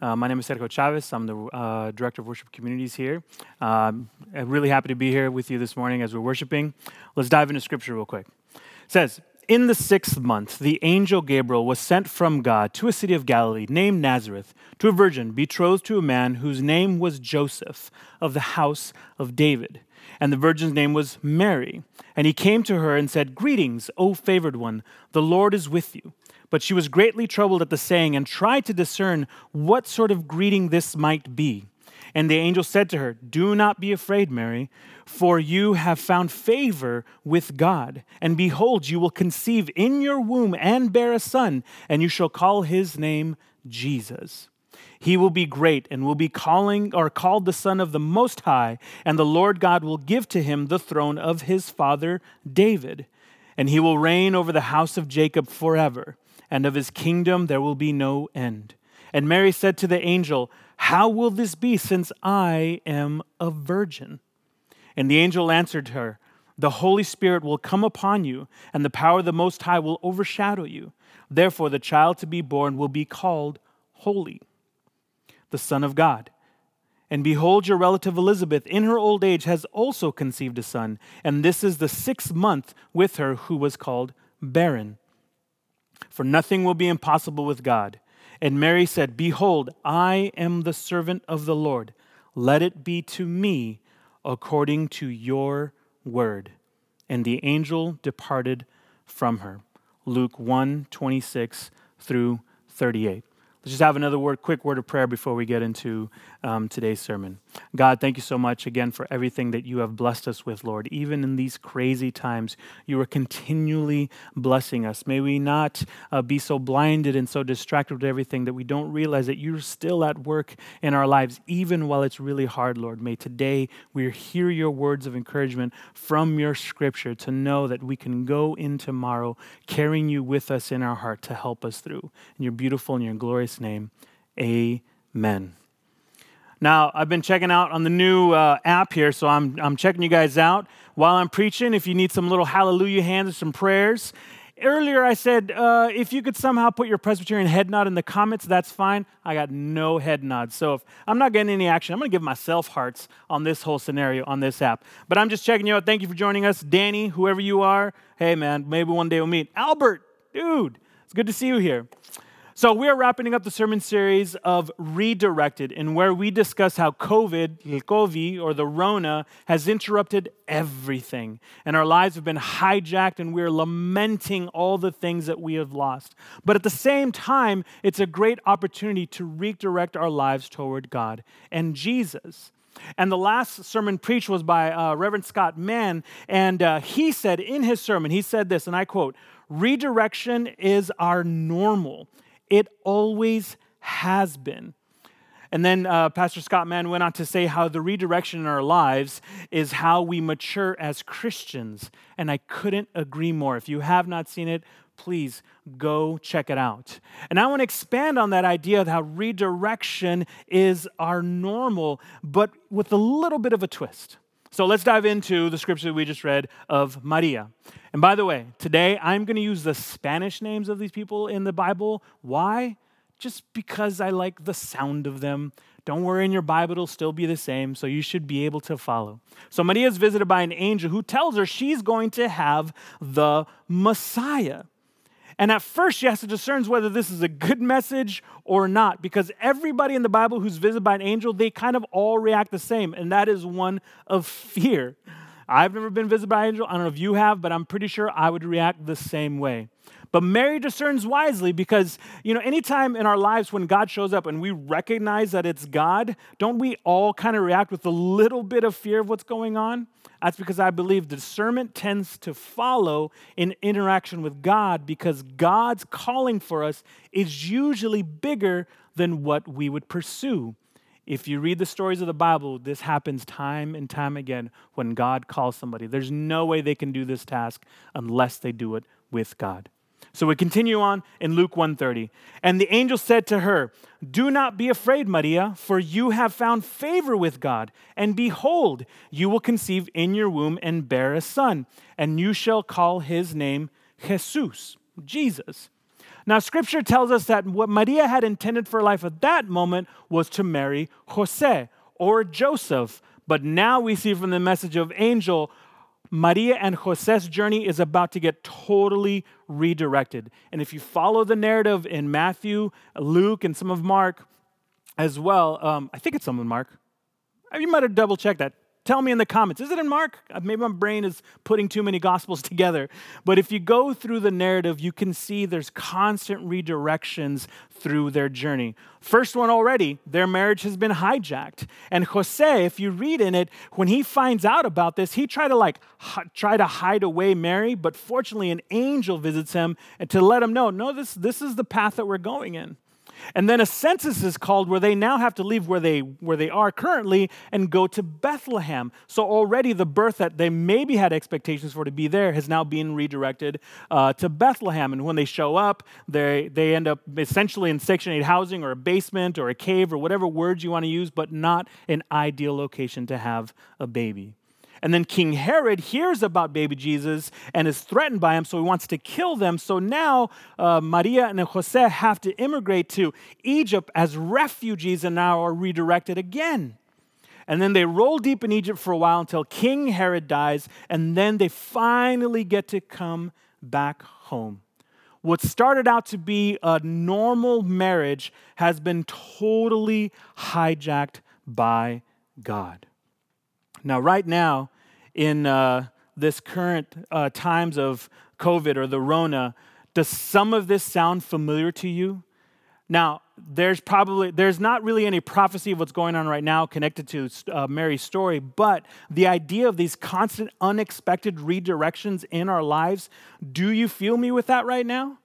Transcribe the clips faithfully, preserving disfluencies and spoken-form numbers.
Uh, my name is Sergio Chavez. I'm the uh, Director of Worship Communities here. Um, I'm really happy to be here with you this morning as we're worshiping. Let's dive into Scripture real quick. It says, in the sixth month, the angel Gabriel was sent from God to a city of Galilee named Nazareth, to a virgin betrothed to a man whose name was Joseph, of the house of David. And the virgin's name was Mary. And he came to her and said, "Greetings, O favored one, the Lord is with you." But she was greatly troubled at the saying and tried to discern what sort of greeting this might be. And the angel said to her, "Do not be afraid, Mary, for you have found favor with God. And behold, you will conceive in your womb and bear a son, and you shall call his name Jesus. He will be great and will be calling or called the Son of the Most High, and the Lord God will give to him the throne of his father David. And he will reign over the house of Jacob forever, and of his kingdom there will be no end." And Mary said to the angel, "How will this be, since I am a virgin?" And the angel answered her, "The Holy Spirit will come upon you, and the power of the Most High will overshadow you. Therefore the child to be born will be called Holy, the Son of God. And behold, your relative Elizabeth in her old age has also conceived a son, and this is the sixth month with her who was called barren. For nothing will be impossible with God." And Mary said, "Behold, I am the servant of the Lord. Let it be to me according to your word." And the angel departed from her. Luke one, twenty-six through thirty-eight. Let's just have another word, quick word of prayer before we get into um, today's sermon. God, thank you so much again for everything that you have blessed us with, Lord. Even in these crazy times, you are continually blessing us. May we not uh, be so blinded and so distracted with everything that we don't realize that you're still at work in our lives, even while it's really hard, Lord. May today we hear your words of encouragement from your scripture to know that we can go in tomorrow carrying you with us in our heart to help us through. In your beautiful and your glorious name, amen. Now, I've been checking out on the new uh, app here, so I'm I'm checking you guys out while I'm preaching. If you need some little hallelujah hands or some prayers. Earlier I said, uh, if you could somehow put your Presbyterian head nod in the comments, that's fine. I got no head nods. So if I'm not getting any action, I'm going to give myself hearts on this whole scenario on this app. But I'm just checking you out. Thank you for joining us. Danny, whoever you are, hey man, maybe one day we'll meet. Albert, dude, it's good to see you here. So we're wrapping up the sermon series of Redirected, in where we discuss how COVID, el COVID, or the Rona, has interrupted everything. And our lives have been hijacked, and we're lamenting all the things that we have lost. But at the same time, it's a great opportunity to redirect our lives toward God and Jesus. And the last sermon preached was by uh, Reverend Scott Mann, and uh, he said in his sermon, he said this, and I quote, "Redirection is our normal. It always has been." And then uh, Pastor Scott Mann went on to say how the redirection in our lives is how we mature as Christians. And I couldn't agree more. If you have not seen it, please go check it out. And I want to expand on that idea of how redirection is our normal, but with a little bit of a twist. So let's dive into the scripture that we just read of Maria. And by the way, today I'm going to use the Spanish names of these people in the Bible. Why? Just because I like the sound of them. Don't worry, in your Bible it'll still be the same, so you should be able to follow. So Maria is visited by an angel who tells her she's going to have the Messiah. And at first she has to discern whether this is a good message or not, because everybody in the Bible who's visited by an angel, they kind of all react the same, and that is one of fear. I've never been visited by an angel. I don't know if you have, but I'm pretty sure I would react the same way. But Mary discerns wisely because, you know, anytime in our lives when God shows up and we recognize that it's God, don't we all kind of react with a little bit of fear of what's going on? That's because I believe discernment tends to follow in interaction with God, because God's calling for us is usually bigger than what we would pursue. If you read the stories of the Bible, this happens time and time again when God calls somebody. There's no way they can do this task unless they do it with God. So we continue on in Luke one thirty. And the angel said to her, "Do not be afraid, Maria, for you have found favor with God. And behold, you will conceive in your womb and bear a son, and you shall call his name Jesus." Jesus. Now, Scripture tells us that what Maria had intended for life at that moment was to marry Jose or Joseph. But now we see from the message of angel, Maria and Jose's journey is about to get totally redirected. And if you follow the narrative in Matthew, Luke, and some of Mark as well, um, I think it's some of Mark. You might have double checked that. Tell me in the comments. Is it in Mark? Maybe my brain is putting too many gospels together. But if you go through the narrative, you can see there's constant redirections through their journey. First one already, their marriage has been hijacked. And Jose, if you read in it, when he finds out about this, he tried to like h- try to hide away Mary, but fortunately an angel visits him and to let him know, no, this, this is the path that we're going in. And then a census is called where they now have to leave where they where they are currently and go to Bethlehem. So already the birth that they maybe had expectations for to be there has now been redirected uh, to Bethlehem. And when they show up, they they end up essentially in Section eight housing or a basement or a cave or whatever words you want to use, but not an ideal location to have a baby. And then King Herod hears about baby Jesus and is threatened by him, so he wants to kill them. So now uh, Maria and Jose have to immigrate to Egypt as refugees and now are redirected again. And then they roll deep in Egypt for a while until King Herod dies, and then they finally get to come back home. What started out to be a normal marriage has been totally hijacked by God. Now, right now, in uh, this current uh, times of COVID or the Rona, does some of this sound familiar to you? Now, there's probably, there's not really any prophecy of what's going on right now connected to uh, Mary's story, but the idea of these constant, unexpected redirections in our lives, do you feel me with that right now?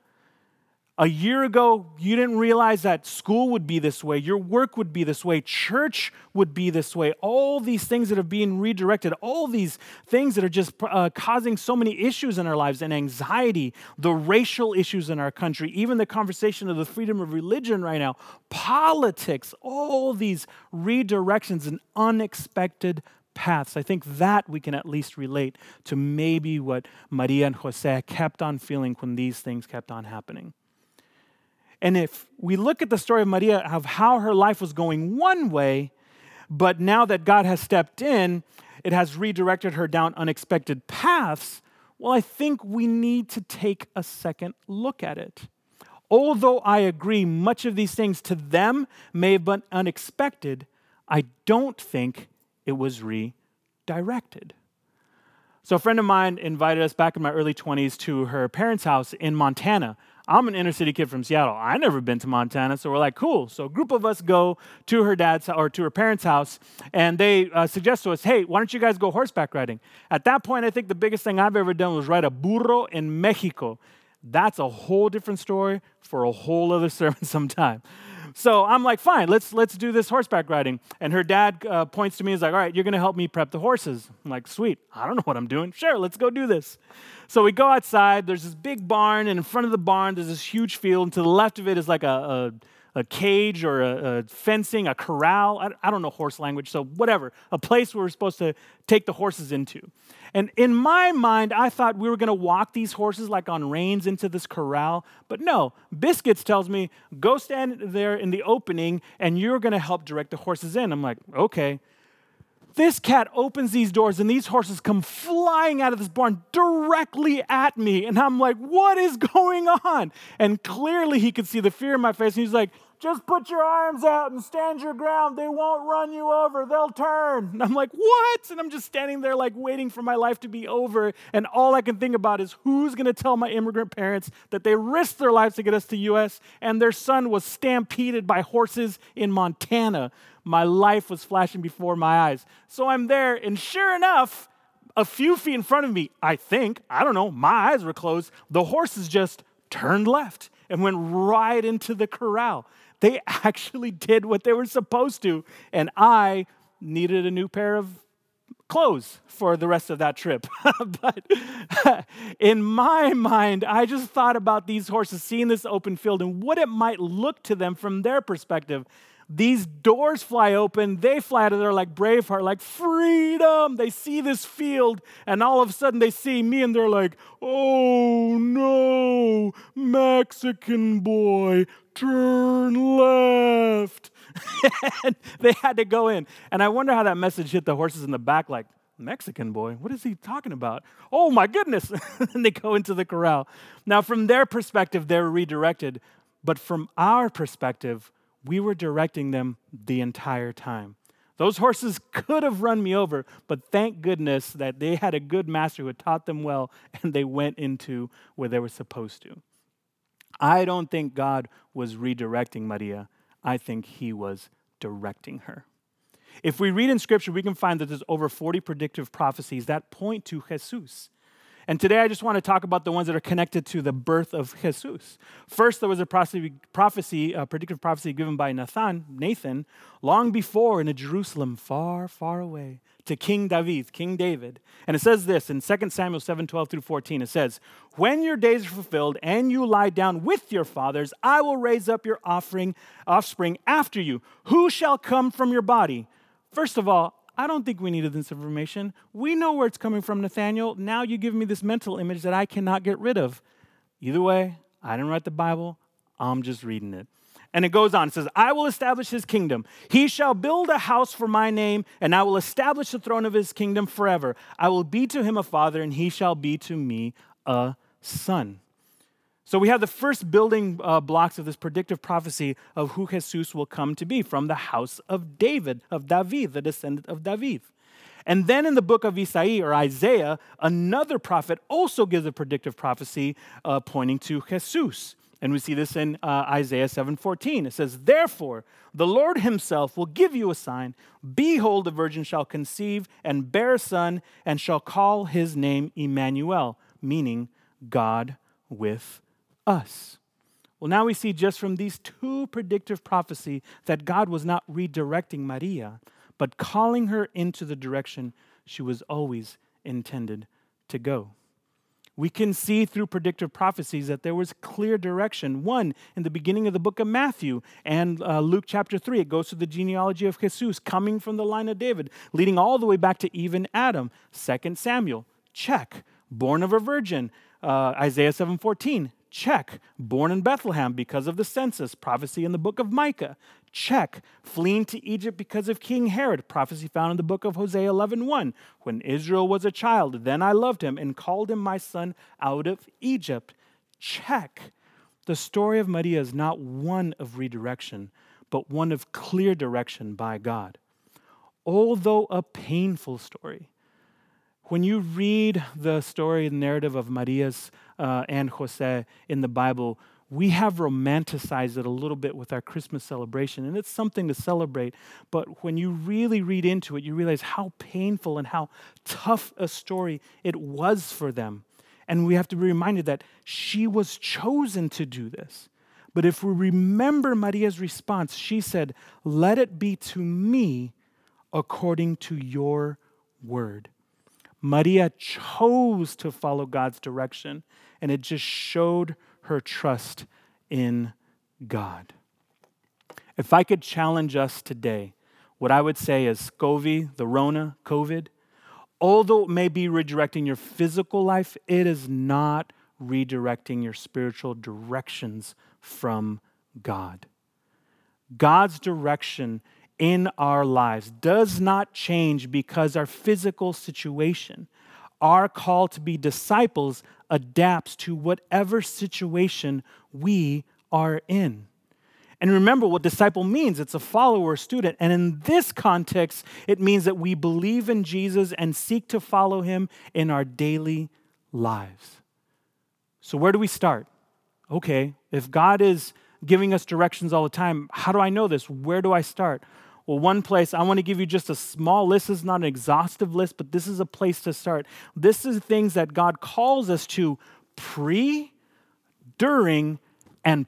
A year ago, you didn't realize that school would be this way, your work would be this way, church would be this way, all these things that are being redirected, all these things that are just uh, causing so many issues in our lives and anxiety, the racial issues in our country, even the conversation of the freedom of religion right now, politics, all these redirections and unexpected paths. I think that we can at least relate to maybe what Maria and Jose kept on feeling when these things kept on happening. And if we look at the story of Maria, of how her life was going one way, but now that God has stepped in, it has redirected her down unexpected paths, well, I think we need to take a second look at it. Although I agree much of these things to them may have been unexpected, I don't think it was redirected. So a friend of mine invited us back in my early twenties to her parents' house in Montana. I'm an inner city kid from Seattle. I never been to Montana, so we're like, cool. So a group of us go to her dad's or to her parents' house, and they uh, suggest to us, hey, why don't you guys go horseback riding? At that point, I think the biggest thing I've ever done was ride a burro in Mexico. That's a whole different story for a whole other sermon sometime. So I'm like, fine, let's let's do this horseback riding. And her dad uh, points to me and is like, all right, you're going to help me prep the horses. I'm like, sweet, I don't know what I'm doing. Sure, let's go do this. So we go outside. There's this big barn, and in front of the barn, there's this huge field. And to the left of it is like a, a, a cage or a, a fencing, a corral. I, I don't know horse language, so whatever. A place where we're supposed to take the horses into. And in my mind, I thought we were going to walk these horses like on reins into this corral. But no, Biscuits tells me, go stand there in the opening and you're going to help direct the horses in. I'm like, okay. This cat opens these doors and these horses come flying out of this barn directly at me. And I'm like, what is going on? And clearly he could see the fear in my face. And he's like, just put your arms out and stand your ground. They won't run you over. They'll turn. And I'm like, what? And I'm just standing there like waiting for my life to be over. And all I can think about is who's going to tell my immigrant parents that they risked their lives to get us to the U S and their son was stampeded by horses in Montana. My life was flashing before my eyes. So I'm there, and sure enough, a few feet in front of me, I think, I don't know, my eyes were closed, the horses just turned left and went right into the corral. They actually did what they were supposed to, and I needed a new pair of clothes for the rest of that trip. But in my mind, I just thought about these horses seeing this open field and what it might look to them from their perspective. These doors fly open. They fly out of there like Braveheart, like freedom. They see this field, and all of a sudden they see me, and they're like, oh no, Mexican boy, turn left. And they had to go in. And I wonder how that message hit the horses in the back, like, Mexican boy, what is he talking about? Oh my goodness. And they go into the corral. Now, from their perspective, they're redirected. But from our perspective, we were directing them the entire time. Those horses could have run me over, but thank goodness that they had a good master who had taught them well, and they went into where they were supposed to. I don't think God was redirecting Maria. I think he was directing her. If we read in Scripture, we can find that there's over forty predictive prophecies that point to Jesus. And today I just want to talk about the ones that are connected to the birth of Jesus. First, there was a prophecy, prophecy a predictive prophecy given by Nathan, Nathan, long before in a Jerusalem far, far away, to King David, King David. And it says this in Second Samuel seven, twelve through fourteen. It says, when your days are fulfilled and you lie down with your fathers, I will raise up your offering, offspring after you, who shall come from your body. First of all, I don't think we needed this information. We know where it's coming from, Nathaniel. Now you give me this mental image that I cannot get rid of. Either way, I didn't write the Bible. I'm just reading it. And it goes on. It says, I will establish his kingdom. He shall build a house for my name, and I will establish the throne of his kingdom forever. I will be to him a father, and he shall be to me a son. So we have the first building uh, blocks of this predictive prophecy of who Jesus will come to be from the house of David, of David, the descendant of David. And then in the book of Isaiah or Isaiah, another prophet also gives a predictive prophecy uh, pointing to Jesus. And we see this in uh, Isaiah seven fourteen. It says, therefore, the Lord himself will give you a sign. Behold, the virgin shall conceive and bear a son and shall call his name Emmanuel, meaning God with us. Well, now we see just from these two predictive prophecy that God was not redirecting Maria, but calling her into the direction she was always intended to go. We can see through predictive prophecies that there was clear direction. One, in the beginning of the book of Matthew and uh, Luke chapter three, it goes to the genealogy of Jesus coming from the line of David, leading all the way back to even Adam. Second Samuel, check. Born of a virgin. Uh, Isaiah seven fourteen, check. Born in Bethlehem because of the census, prophecy in the book of Micah. Check. Fleeing to Egypt because of King Herod, prophecy found in the book of Hosea eleven one. When Israel was a child, then I loved him and called him my son out of Egypt. Check. The story of Maria is not one of redirection, but one of clear direction by God. Although a painful story, when you read the story and narrative of Maria's uh, and Jose in the Bible, we have romanticized it a little bit with our Christmas celebration, and it's something to celebrate. But when you really read into it, you realize how painful and how tough a story it was for them. And we have to be reminded that she was chosen to do this. But if we remember Maria's response, she said, let it be to me according to your word. Maria chose to follow God's direction, and it just showed her trust in God. If I could challenge us today, what I would say is SCOVY, the Rona, COVID, although it may be redirecting your physical life, it is not redirecting your spiritual directions from God. God's direction in our lives does not change because our physical situation. Our call to be disciples adapts to whatever situation we are in. And remember what disciple means. It's a follower, student. And in this context, it means that we believe in Jesus and seek to follow him in our daily lives. So where do we start? Okay, if God is giving us directions all the time, how do I know this? Where do I start? Well, one place, I want to give you just a small list. This is not an exhaustive list, but this is a place to start. This is things that God calls us to pre, during, and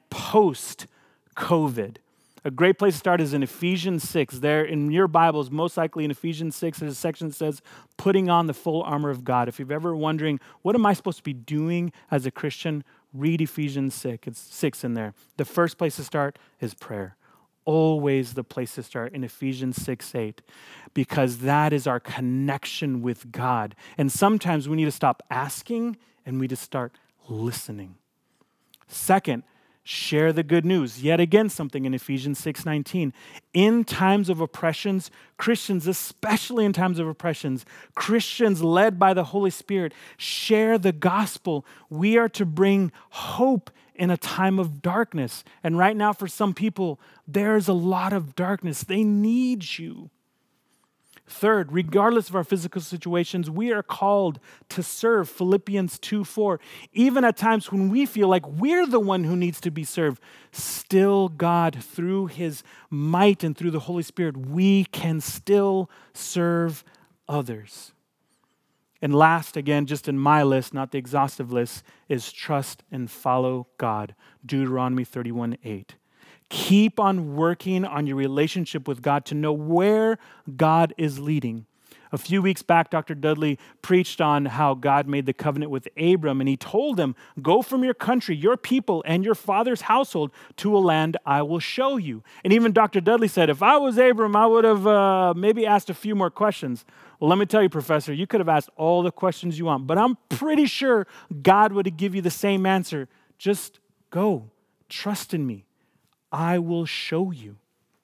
post-COVID. A great place to start is in Ephesians six. There in your Bibles, most likely in Ephesians six, there's a section that says, putting on the full armor of God. If you're ever wondering, what am I supposed to be doing as a Christian? Read Ephesians six. It's six in there. The first place to start is prayer. always the place to start in Ephesians six eight, because that is our connection with God. And sometimes we need to stop asking and we just start listening. Second, share the good news. Yet again, something in Ephesians six nineteen. In times of oppressions, Christians, especially in times of oppressions, Christians led by the Holy Spirit, share the gospel. We are to bring hope in a time of darkness. And right now, for some people, there's a lot of darkness. They need you. Third, regardless of our physical situations, we are called to serve. Philippians two four. Even at times when we feel like we're the one who needs to be served, still God, through his might and through the Holy Spirit, we can still serve others. And last, again, just in my list, not the exhaustive list, is trust and follow God. Deuteronomy thirty-one eight. Keep on working on your relationship with God to know where God is leading. A few weeks back, Doctor Dudley preached on how God made the covenant with Abram, and he told him, go from your country, your people, and your father's household to a land I will show you. And even Doctor Dudley said, if I was Abram, I would have uh, maybe asked a few more questions. Well, let me tell you, Professor, you could have asked all the questions you want, but I'm pretty sure God would give you the same answer. Just go, trust in me. I will show you.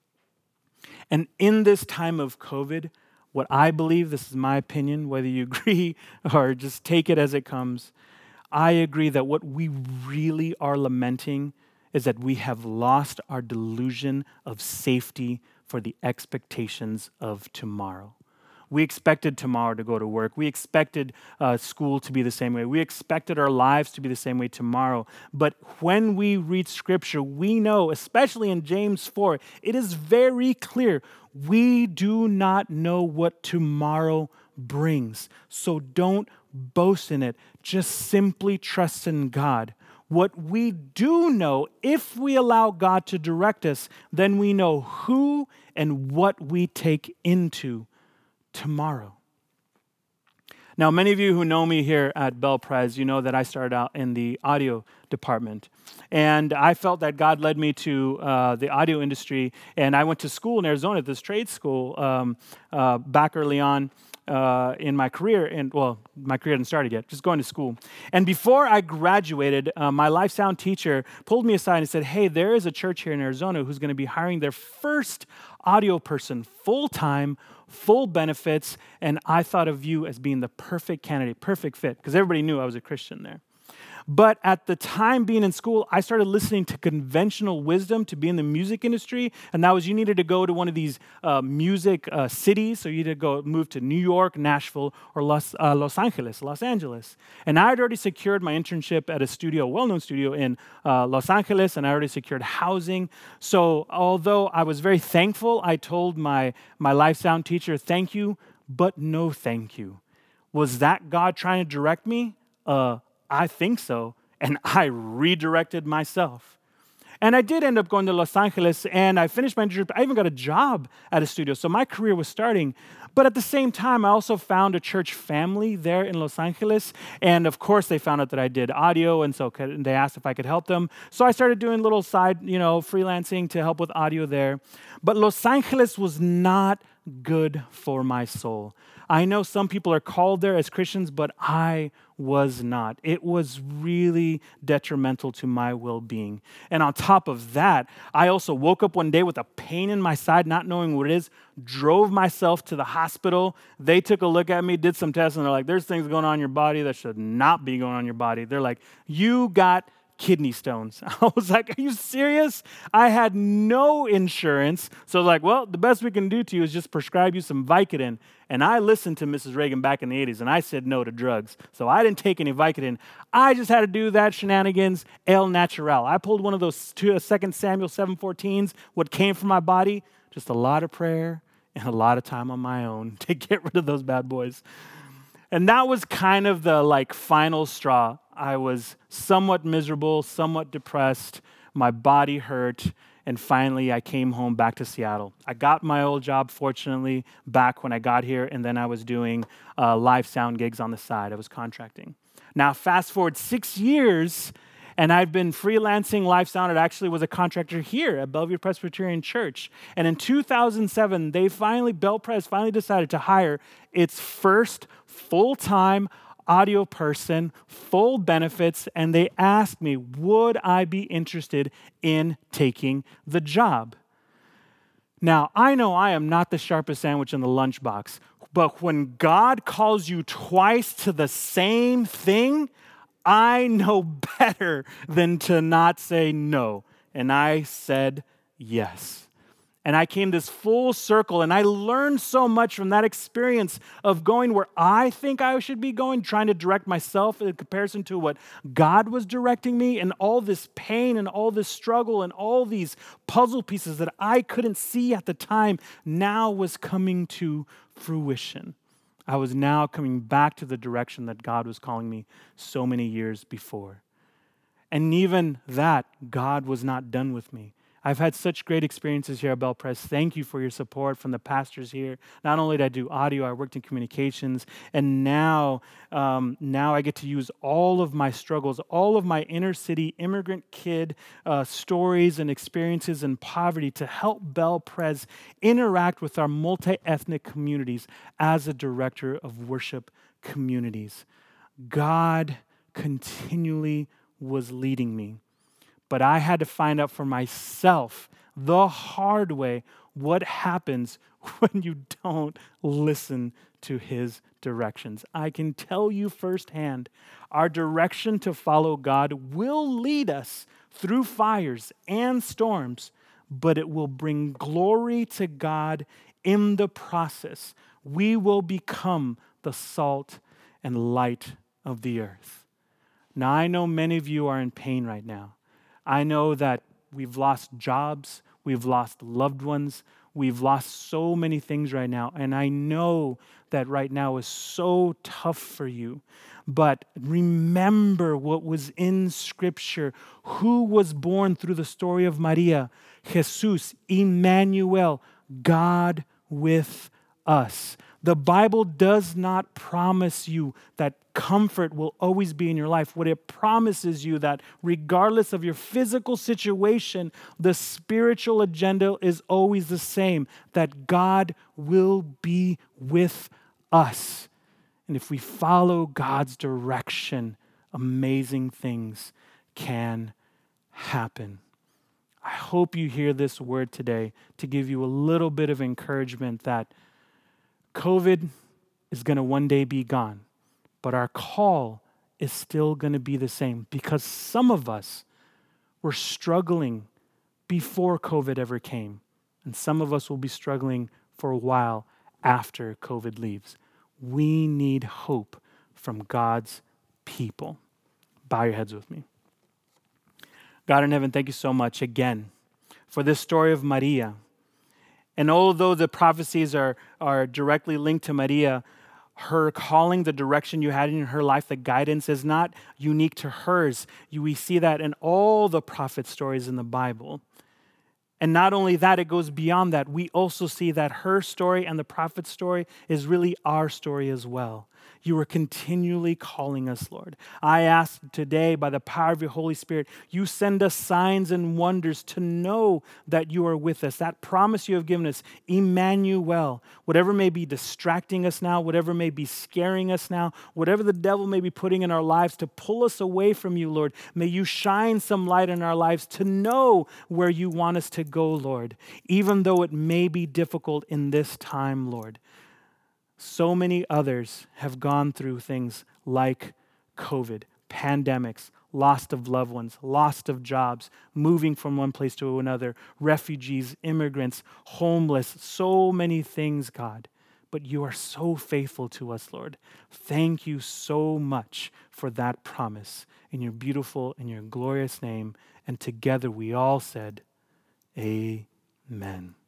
And in this time of COVID, what I believe, this is my opinion, whether you agree or just take it as it comes, I agree that what we really are lamenting is that we have lost our delusion of safety for the expectations of tomorrow. We expected tomorrow to go to work. We expected uh, school to be the same way. We expected our lives to be the same way tomorrow. But when we read Scripture, we know, especially in James four, it is very clear we do not know what tomorrow brings. So don't boast in it. Just simply trust in God. What we do know, if we allow God to direct us, then we know who and what we take into tomorrow. Now, many of you who know me here at Bel Prez, you know that I started out in the audio department. And I felt that God led me to uh, the audio industry. And I went to school in Arizona, this trade school, um, uh, back early on uh, in my career. And well, my career hadn't started yet, just going to school. And before I graduated, uh, my life sound teacher pulled me aside and said, hey, there is a church here in Arizona who's going to be hiring their first audio person full-time, full benefits, and I thought of you as being the perfect candidate, perfect fit, because everybody knew I was a Christian there. But at the time being in school, I started listening to conventional wisdom to be in the music industry, and that was you needed to go to one of these uh, music uh, cities, so you had to go move to New York, Nashville, or Los, uh, Los Angeles, Los Angeles. And I had already secured my internship at a studio, a well-known studio in uh, Los Angeles, and I already secured housing. So although I was very thankful, I told my, my life sound teacher, thank you, but no thank you. Was that God trying to direct me? Uh, I think so, and I redirected myself. And I did end up going to Los Angeles, and I finished my internship. I even got a job at a studio, so my career was starting. But at the same time, I also found a church family there in Los Angeles, and of course, they found out that I did audio, and so could, and they asked if I could help them. So I started doing little side, you know, freelancing to help with audio there. But Los Angeles was not good for my soul. I know some people are called there as Christians, but I was not. It was really detrimental to my well-being. And on top of that, I also woke up one day with a pain in my side, not knowing what it is, drove myself to the hospital. They took a look at me, did some tests, and they're like, there's things going on in your body that should not be going on in your body. They're like, you got kidney stones. I was like, are you serious? I had no insurance. So I was like, well, the best we can do to you is just prescribe you some Vicodin. And I listened to Missus Reagan back in the eighties, and I said no to drugs. So I didn't take any Vicodin. I just had to do that shenanigans, El Natural. I pulled one of those two, uh, Second Samuel seven fourteens, what came from my body, just a lot of prayer and a lot of time on my own to get rid of those bad boys. And that was kind of the like final straw. I was somewhat miserable, somewhat depressed. My body hurt. And finally, I came home back to Seattle. I got my old job, fortunately, back when I got here. And then I was doing uh, live sound gigs on the side. I was contracting. Now, fast forward six years, And I've been freelancing Life Sound. It actually was a contractor here at Bellevue Presbyterian Church. And in two thousand seven, they finally, Bell Pres finally decided to hire its first full-time audio person, full benefits, and they asked me, would I be interested in taking the job? Now, I know I am not the sharpest sandwich in the lunchbox, but when God calls you twice to the same thing, I know better than to not say no. And I said yes. And I came this full circle, and I learned so much from that experience of going where I think I should be going, trying to direct myself in comparison to what God was directing me, and all this pain and all this struggle and all these puzzle pieces that I couldn't see at the time now was coming to fruition. I was now coming back to the direction that God was calling me so many years before. And even that, God was not done with me. I've had such great experiences here at Bell Pres. Thank you for your support from the pastors here. Not only did I do audio, I worked in communications, and now, um, now I get to use all of my struggles, all of my inner city immigrant kid uh, stories and experiences in poverty to help Bell Pres interact with our multi-ethnic communities as a director of worship communities. God continually was leading me. But I had to find out for myself the hard way what happens when you don't listen to his directions. I can tell you firsthand, our direction to follow God will lead us through fires and storms, but it will bring glory to God in the process. We will become the salt and light of the earth. Now, I know many of you are in pain right now. I know that we've lost jobs, we've lost loved ones, we've lost so many things right now, and I know that right now is so tough for you. But remember what was in Scripture, who was born through the story of Maria, Jesus, Emmanuel, God with us. The Bible does not promise you that comfort will always be in your life. What it promises you that regardless of your physical situation, the spiritual agenda is always the same, that God will be with us. And if we follow God's direction, amazing things can happen. I hope you hear this word today to give you a little bit of encouragement that COVID is going to one day be gone, but our call is still going to be the same because some of us were struggling before COVID ever came, and some of us will be struggling for a while after COVID leaves. We need hope from God's people. Bow your heads with me. God in heaven, thank you so much again for this story of Maria. And although the prophecies are, are directly linked to Maria, her calling, the direction you had in her life, the guidance is not unique to hers. You, we see that in all the prophet stories in the Bible. And not only that, it goes beyond that. We also see that her story and the prophet's story is really our story as well. You are continually calling us, Lord. I ask today, by the power of your Holy Spirit, you send us signs and wonders to know that you are with us. That promise you have given us, Emmanuel, whatever may be distracting us now, whatever may be scaring us now, whatever the devil may be putting in our lives to pull us away from you, Lord, may you shine some light in our lives to know where you want us to go, Lord, even though it may be difficult in this time, Lord. So many others have gone through things like COVID, pandemics, loss of loved ones, loss of jobs, moving from one place to another, refugees, immigrants, homeless, so many things, God. But you are so faithful to us, Lord. Thank you so much for that promise in your beautiful and your glorious name. And together we all said, Amen.